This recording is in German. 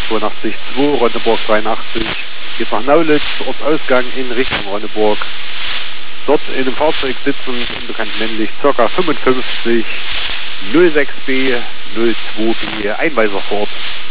82 2, Ronneburg 83, geht nach Naulitz, Ortsausgang in Richtung Ronneburg. Dort in dem Fahrzeug sitzen, unbekannt männlich, ca. 55 06B 02B, Einweiser fort.